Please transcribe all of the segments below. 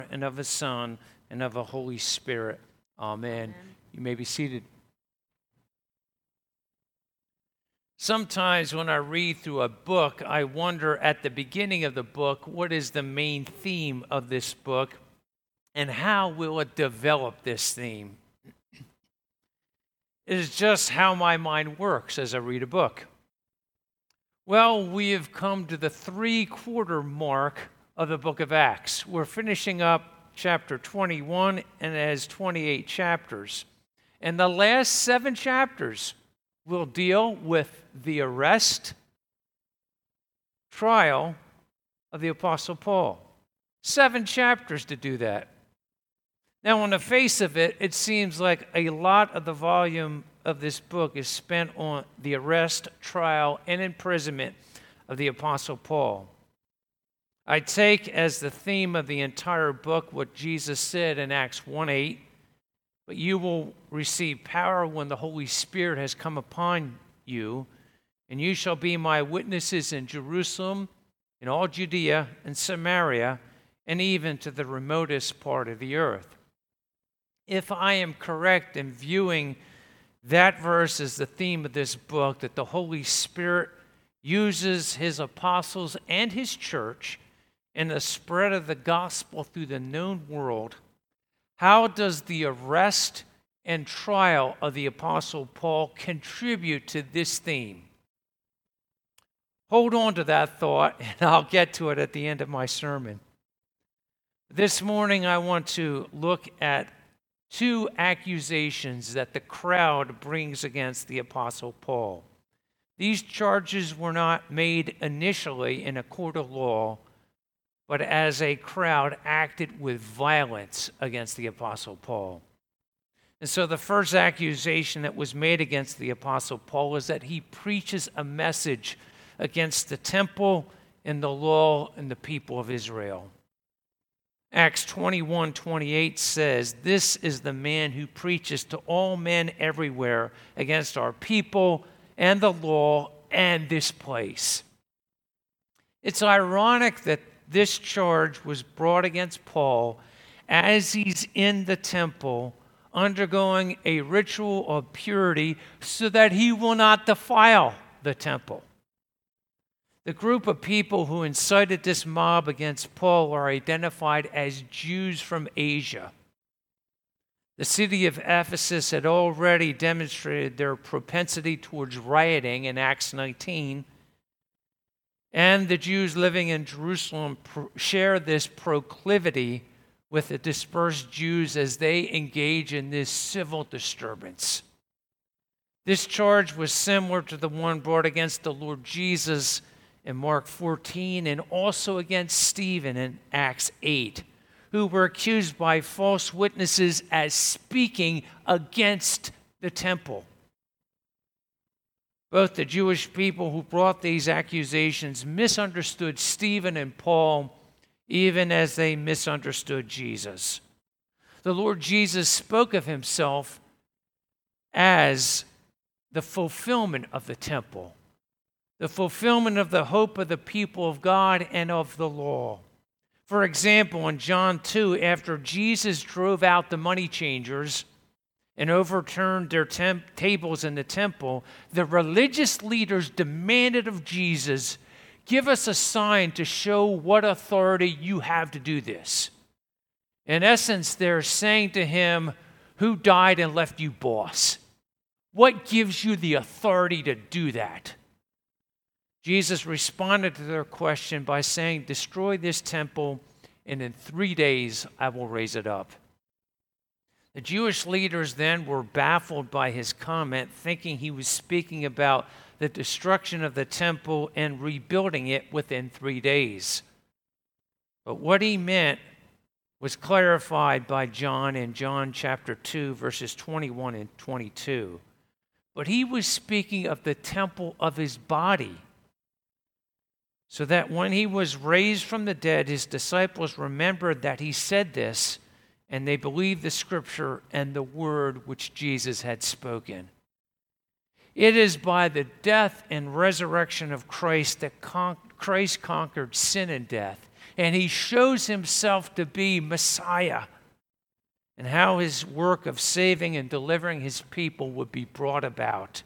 and of the Son, and of the Holy Spirit. Amen. You may be seated. Sometimes when I read through a book, I wonder at the beginning of the book, what is the main theme of this book, and how will it develop this theme? It is just how my mind works as I read a book. Well, we have come to the 3-quarter mark of the book of Acts. We're finishing up chapter 21, and it has 28 chapters. And the last 7 chapters will deal with the arrest, trial of the Apostle Paul. 7 chapters to do that. Now, on the face of it, it seems like a lot of the volume of this book is spent on the arrest, trial, and imprisonment of the Apostle Paul. I take as the theme of the entire book what Jesus said in Acts 1:8, but you will receive power when the Holy Spirit has come upon you, and you shall be my witnesses in Jerusalem, in all Judea and Samaria, and even to the remotest part of the earth. If I am correct in viewing that verse as the theme of this book, that the Holy Spirit uses his apostles and his church in the spread of the gospel through the known world, how does the arrest and trial of the Apostle Paul contribute to this theme? Hold on to that thought, and I'll get to it at the end of my sermon. This morning, I want to look at 2 accusations that the crowd brings against the Apostle Paul. These charges were not made initially in a court of law, but as a crowd acted with violence against the Apostle Paul. And so the first accusation that was made against the Apostle Paul is that he preaches a message against the temple and the law and the people of Israel. Acts 21:28 says, "This is the man who preaches to all men everywhere against our people and the law and this place." It's ironic that this charge was brought against Paul as he's in the temple undergoing a ritual of purity so that he will not defile the temple. The group of people who incited this mob against Paul are identified as Jews from Asia. The city of Ephesus had already demonstrated their propensity towards rioting in Acts 19, and the Jews living in Jerusalem share this proclivity with the dispersed Jews as they engage in this civil disturbance. This charge was similar to the one brought against the Lord Jesus in Mark 14 and also against Stephen in Acts 8, who were accused by false witnesses as speaking against the temple. Both the Jewish people who brought these accusations misunderstood Stephen and Paul, even as they misunderstood Jesus. The Lord Jesus spoke of himself as the fulfillment of the temple, the fulfillment of the hope of the people of God and of the law. For example, in John 2, after Jesus drove out the money changers and overturned their tables in the temple, the religious leaders demanded of Jesus, "Give us a sign to show what authority you have to do this." In essence, they're saying to him, "Who died and left you boss? What gives you the authority to do that?" Jesus responded to their question by saying, "Destroy this temple, and in 3 days I will raise it up." The Jewish leaders then were baffled by his comment, thinking he was speaking about the destruction of the temple and rebuilding it within 3 days. But what he meant was clarified by John in John chapter 2, verses 21 and 22. But he was speaking of the temple of his body, so that when he was raised from the dead, his disciples remembered that he said this, and they believed the scripture and the word which Jesus had spoken. It is by the death and resurrection of Christ that Christ conquered sin and death. and he shows himself to be Messiah, and how his work of saving and delivering his people would be brought about.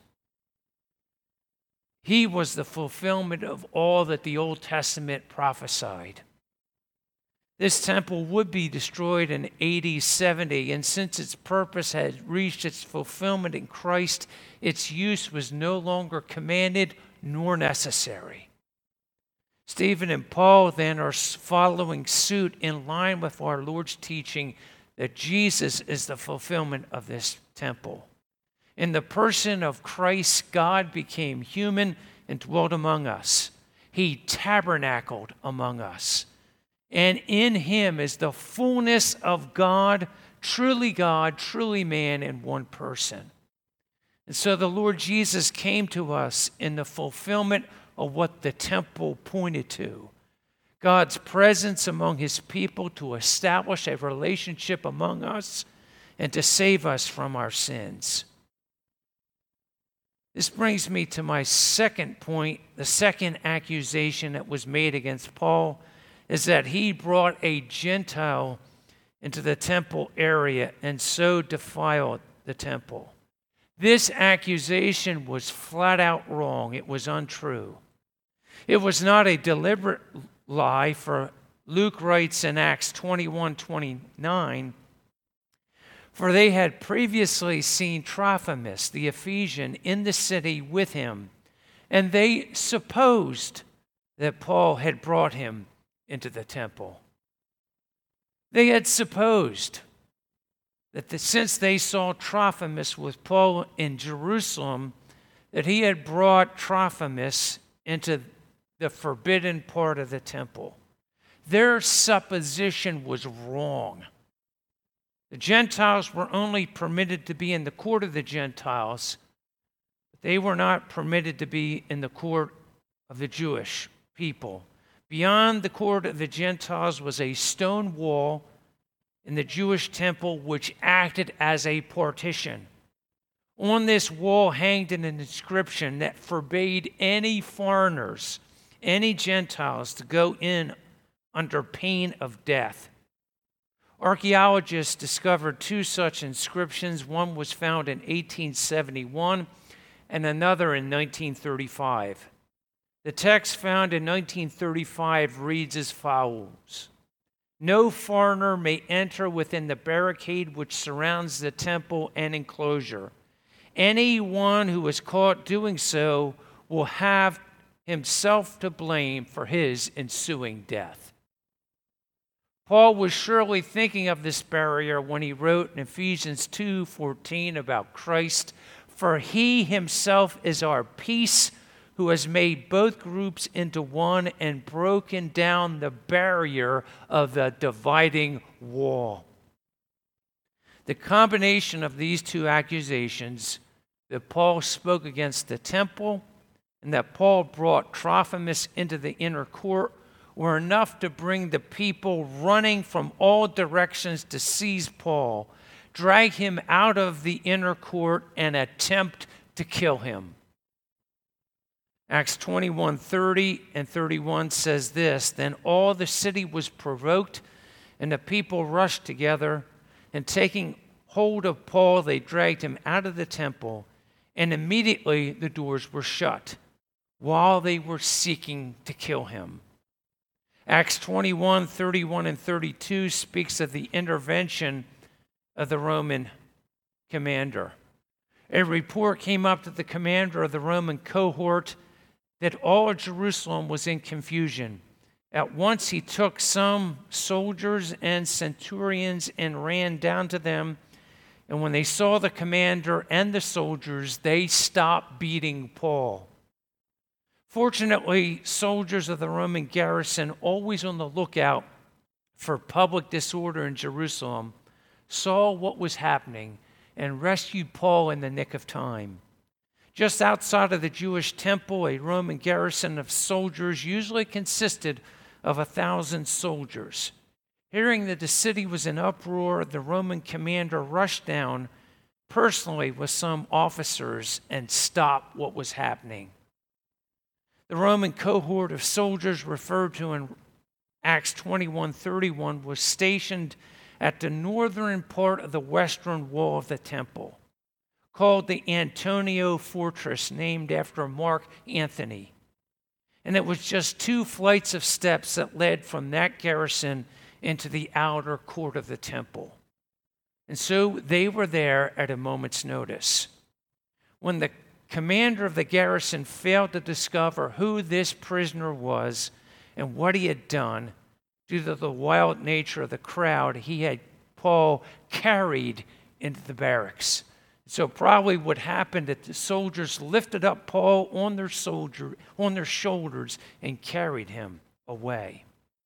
He was the fulfillment of all that the Old Testament prophesied. This temple would be destroyed in AD 70, and since its purpose had reached its fulfillment in Christ, its use was no longer commanded nor necessary. Stephen and Paul then are following suit in line with our Lord's teaching that Jesus is the fulfillment of this temple. In the person of Christ, God became human and dwelt among us. He tabernacled among us. And in him is the fullness of God, truly man in one person. And so the Lord Jesus came to us in the fulfillment of what the temple pointed to. God's presence among his people to establish a relationship among us and to save us from our sins. This brings me to my second point. The second accusation that was made against Paul is that he brought a Gentile into the temple area and so defiled the temple. This accusation was flat out wrong. It was untrue. It was not a deliberate lie, for Luke writes in Acts 21:29, for they had previously seen Trophimus, the Ephesian, in the city with him, and they supposed that Paul had brought him into the temple. They had supposed that since they saw Trophimus with Paul in Jerusalem, that he had brought Trophimus into the forbidden part of the temple. Their supposition was wrong. The Gentiles were only permitted to be in the court of the Gentiles, but they were not permitted to be in the court of the Jewish people. Beyond the court of the Gentiles was a stone wall in the Jewish temple which acted as a partition. On this wall hanged an inscription that forbade any foreigners, any Gentiles, to go in under pain of death. Archaeologists discovered two such inscriptions. One was found in 1871 and another in 1935. The text found in 1935 reads as follows: "No foreigner may enter within the barricade which surrounds the temple and enclosure. Anyone who is caught doing so will have himself to blame for his ensuing death." Paul was surely thinking of this barrier when he wrote in Ephesians 2:14 about Christ, "For he himself is our peace, who has made both groups into one and broken down the barrier of the dividing wall." The combination of these two accusations, that Paul spoke against the temple and that Paul brought Trophimus into the inner court, were enough to bring the people running from all directions to seize Paul, drag him out of the inner court, and attempt to kill him. Acts 21:30 and 31 says this: "Then all the city was provoked, and the people rushed together, and taking hold of Paul, they dragged him out of the temple, and immediately the doors were shut, while they were seeking to kill him." Acts 21:31 and 32 speaks of the intervention of the Roman commander. A report came up to the commander of the Roman cohort that all of Jerusalem was in confusion. At once he took some soldiers and centurions and ran down to them, and when they saw the commander and the soldiers, they stopped beating Paul. Fortunately, soldiers of the Roman garrison, always on the lookout for public disorder in Jerusalem, saw what was happening and rescued Paul in the nick of time. Just outside of the Jewish temple, a Roman garrison of soldiers usually consisted of 1,000 soldiers. Hearing that the city was in uproar, the Roman commander rushed down personally with some officers and stopped what was happening. The Roman cohort of soldiers, referred to Acts 21:31, was stationed at the northern part of the western wall of the temple, called the Antonia Fortress, named after Mark Antony. And it was just 2 flights of steps that led from that garrison into the outer court of the temple. And so they were there at a moment's notice. When the commander of the garrison failed to discover who this prisoner was and what he had done, due to the wild nature of the crowd, he had Paul carried into the barracks. So probably what happened that the soldiers lifted up Paul on their shoulders and carried him away.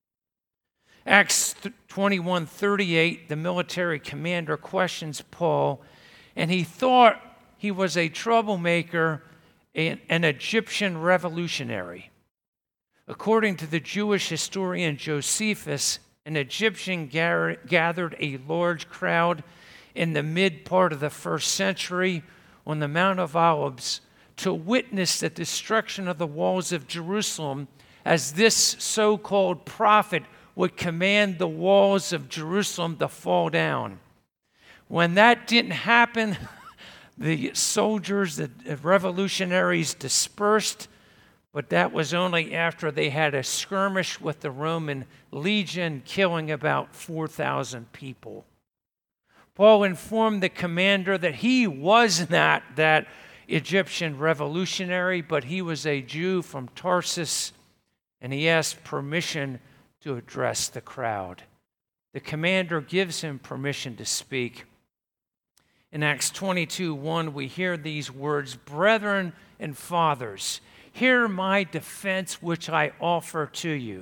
Acts 21:38, the military commander questions Paul, and he thought he was a troublemaker, an Egyptian revolutionary. According to the Jewish historian Josephus, an Egyptian gathered a large crowd in the mid part of the 1st century on the Mount of Olives to witness the destruction of the walls of Jerusalem, as this so-called prophet would command the walls of Jerusalem to fall down. When that didn't happen, the soldiers, the revolutionaries dispersed, but that was only after they had a skirmish with the Roman legion, killing about 4,000 people. Paul informed the commander that he was not that Egyptian revolutionary, but he was a Jew from Tarsus, and he asked permission to address the crowd. The commander gives him permission to speak. In Acts 22:1, we hear these words, "Brethren and fathers, hear my defense which I offer to you."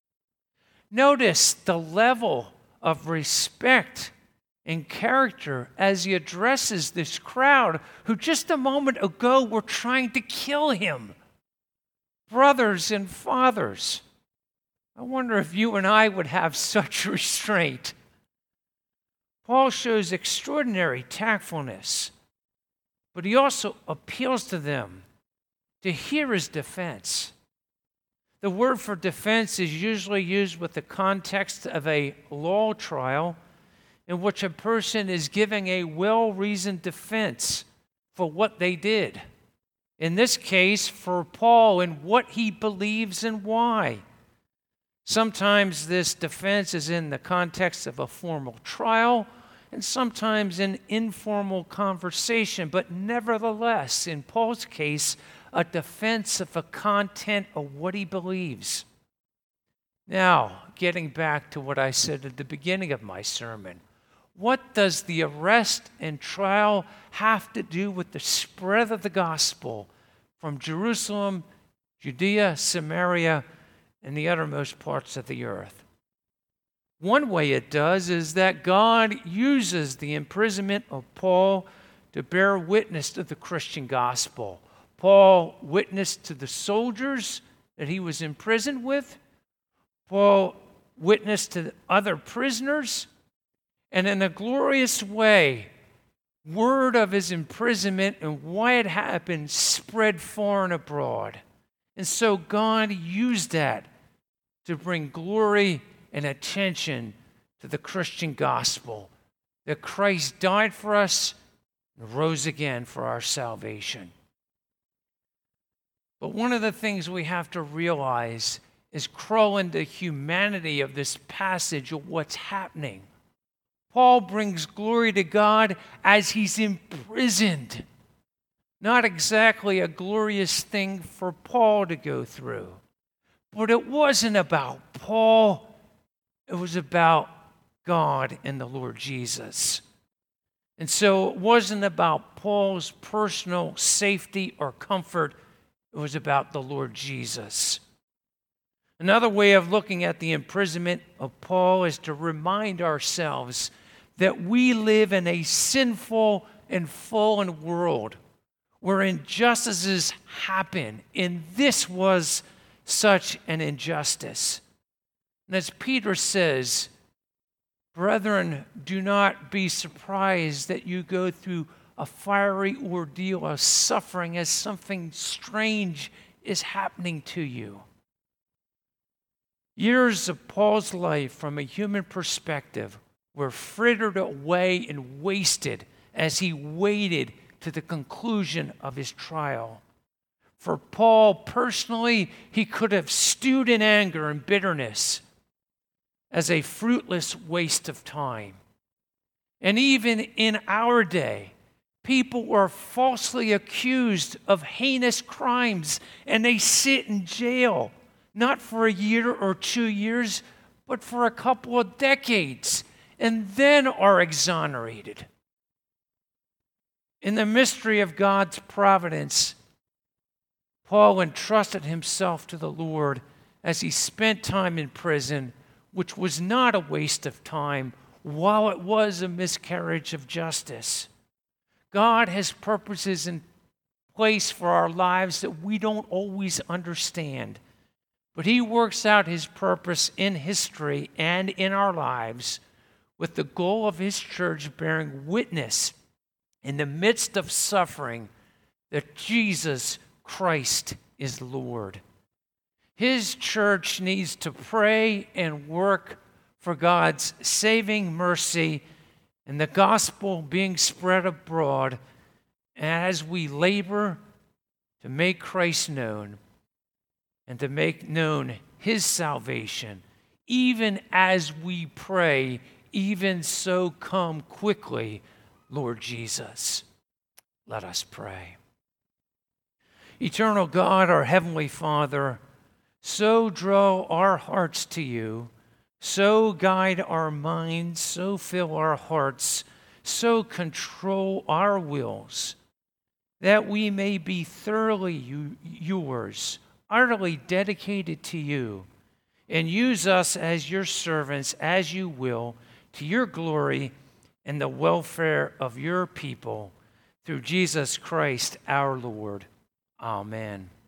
Notice the level of respect and character as he addresses this crowd who just a moment ago were trying to kill him. Brothers and fathers. I wonder if you and I would have such restraint. Paul shows extraordinary tactfulness, but he also appeals to them to hear his defense. The word for defense is usually used with the context of a law trial in which a person is giving a well-reasoned defense for what they did. In this case, for Paul and what he believes and why. Sometimes this defense is in the context of a formal trial, and sometimes an informal conversation, but nevertheless, in Paul's case, a defense of the content of what he believes. Now, getting back to what I said at the beginning of my sermon, what does the arrest and trial have to do with the spread of the gospel from Jerusalem, Judea, Samaria, and the uttermost parts of the earth? One way it does is that God uses the imprisonment of Paul to bear witness to the Christian gospel. Paul witnessed to the soldiers that he was imprisoned with. Paul witnessed to other prisoners. And in a glorious way, word of his imprisonment and why it happened spread far and abroad. And so God used that to bring glory and attention to the Christian gospel, that Christ died for us and rose again for our salvation. But one of the things we have to realize is crawl into humanity of this passage of what's happening. Paul brings glory to God as he's imprisoned. Not exactly a glorious thing for Paul to go through. But it wasn't about Paul. It was about God and the Lord Jesus. And so it wasn't about Paul's personal safety or comfort. It was about the Lord Jesus. Another way of looking at the imprisonment of Paul is to remind ourselves that we live in a sinful and fallen world where injustices happen, and this was such an injustice. And as Peter says, brethren, do not be surprised that you go through a fiery ordeal of suffering as something strange is happening to you. Years of Paul's life from a human perspective were frittered away and wasted as he waited to the conclusion of his trial. For Paul personally, he could have stewed in anger and bitterness as a fruitless waste of time. And even in our day, people are falsely accused of heinous crimes, and they sit in jail, not for a year or 2 years, but for a couple of decades, and then are exonerated. In the mystery of God's providence, Paul entrusted himself to the Lord as he spent time in prison, which was not a waste of time, while it was a miscarriage of justice. God has purposes in place for our lives that we don't always understand, but he works out his purpose in history and in our lives with the goal of his church bearing witness in the midst of suffering that Jesus Christ is Lord. His church needs to pray and work for God's saving mercy and the gospel being spread abroad as we labor to make Christ known and to make known his salvation. Even as we pray, even so come quickly, Lord Jesus. Let us pray. Eternal God, our Heavenly Father, so draw our hearts to you, so guide our minds, so fill our hearts, so control our wills, that we may be thoroughly yours, utterly dedicated to you, and use us as your servants, as you will, to your glory and the welfare of your people, through Jesus Christ our Lord. Amen.